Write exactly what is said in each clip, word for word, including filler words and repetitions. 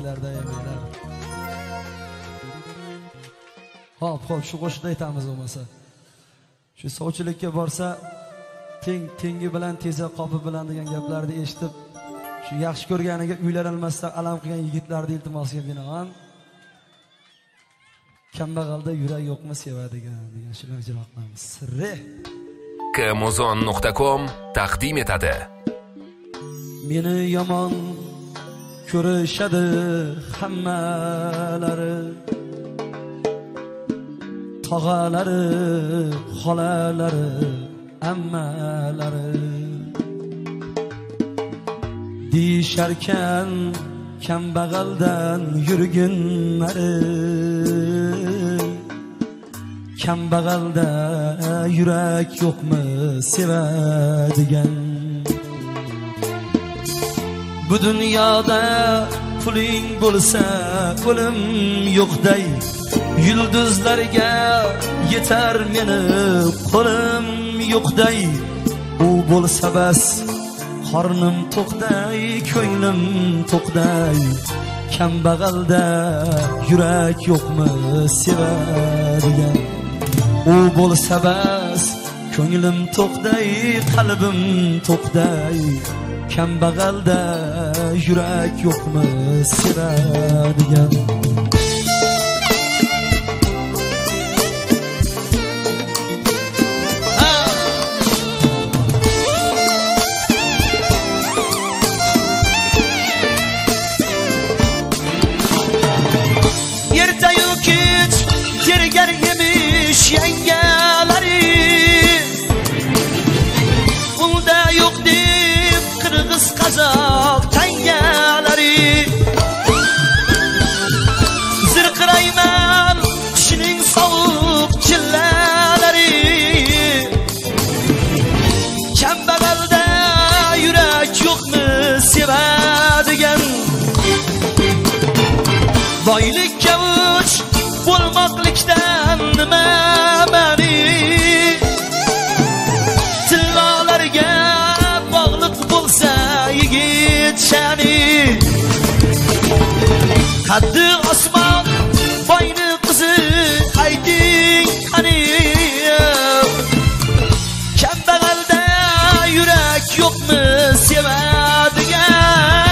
Hop, hop, shu qo'shiqni aytamiz bo'lmasa. Shu sovchilikka borsa, teng tengi bilan teza qopi bilan degan gaplarni eshitib, shu yaxshi ko'rganiga uylanolmasdan alam qilgan yigitlarning iltimosiga binoan kambag'alda yurak yo'qmi sevadigan degan shuni ijro qilamiz. Sirri Kamozon nuqta com taqdim etadi. Meni yomon ko'rishadi hammalari, tog'alari, xolalari, ammalari deyisharkan kambag'aldan yurgunlari, kambag'alda yurak yo'qmi sevadigan. Bu dunyoda puling bo'lsa o'lim yo'qday, yulduzlarga yetar meni qo'lim yo'qday. U bo'lsa bas qornim to'qday, ko'nglim to'qday, kambag'alda yurak yo'qmi sevadigan. U bo'lsa bas ko'nglim to'qday, qalbim to'qday, kambag'alda yurak yo'qmi sevadigan. Ertayu kech tergar emish yangalari, unda yo'q deb qirg'iz qozoq tangalari. Zirqirayman qishning sovuq chillalari, kambag'alda yurak yo'qmi sevadigan. Boylikka uch bo'lmoqlikdan nima ma'ni, tillolarga bog'liq bo'lsa yigit shani. Qaddi osmon boyni qizi ayting qani, kambag'alda yurak yo'qmi sevadigan.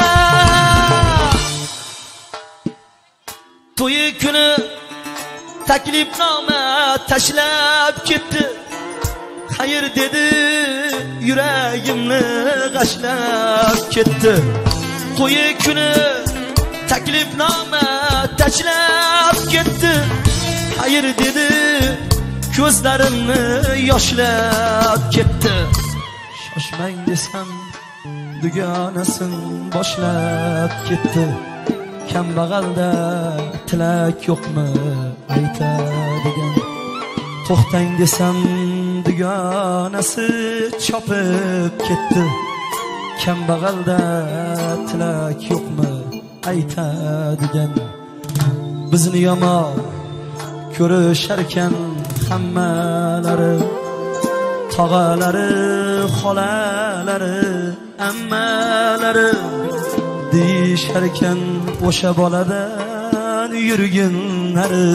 To'yi kuni taklifnoma tashlab ketdi, xayr dedi yuragimni g'ashlab ketdi. To'yi kuni taklifnoma tashlab ketdi, xayr dedi ko'zlarimni yoshlab ketdi. Shoshmang desam dugonasin boshlab ketdi, kambag'alda tilak yo'qmi aytadigan. To'xtang desam dugonasi chopib ketdi, kambag'alda tilak yo'qmi aytadigan. Bizni yomon ko'risharkan hammalari, tog'alari, xolalari, ammalari deyisharkan o'sha boladan yurgunlari.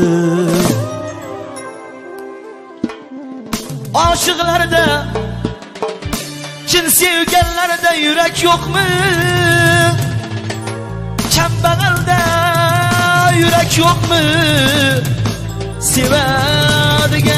Oshiqlarda, chin sevganlarda yurak yo'qmi? Kambag'alda yurak yo'qmi sevadigan.